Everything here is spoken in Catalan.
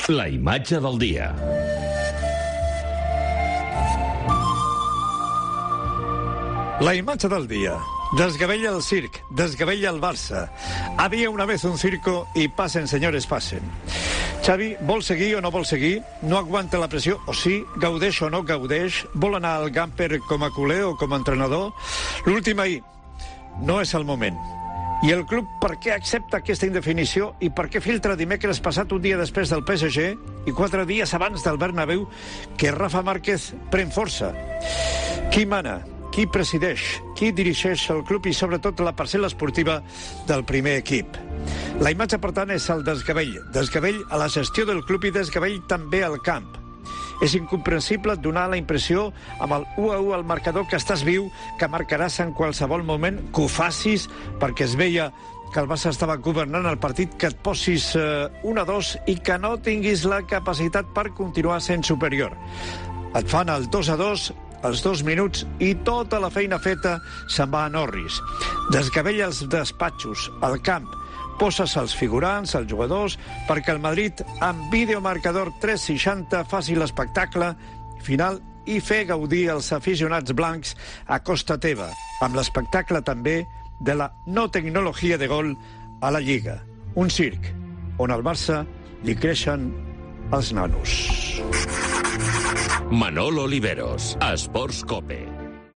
La imatge del dia. La imatge del dia. Desgavella el circ, desgavella el Barça. Había una vez un circo y pasen, señores, pasen. Xavi, vol seguir o no vol seguir? No aguanta la pressió o sí? Gaudeix o no gaudeix? Vol anar al Gamper com a culer o com a entrenador? L'últim ahir. No és el moment. I el club per què accepta aquesta indefinició i per què filtra dimecres passat un dia després del PSG i 4 dies abans del Bernabéu que Rafa Márquez pren força? Qui mana? Qui presideix? Qui dirigeix el club i sobretot la parcel·la esportiva del primer equip? La imatge, per tant, és el desgavell. Desgavell a la gestió del club i desgavell també al camp. És incomprensible donar la impressió amb el 1-1 al marcador que estàs viu, que marcaràs en qualsevol moment, que ho facis perquè es veia que el Barça estava governant el partit, que et posis 1-2 i que no tinguis la capacitat per continuar sent superior. Et fan el 2-2 als 2 minuts i tota la feina feta se'n va a Norris. Desgavella els despatxos, al camp, poses els figurants, els jugadors, perquè el Madrid, amb videomarcador 360, faci l'espectacle final i fer gaudir els aficionats blancs a costa teva, amb l'espectacle també de la no tecnologia de gol a la Lliga. Un circ on al Barça li creixen els nanos. Manolo Oliveros, a Esports Cope.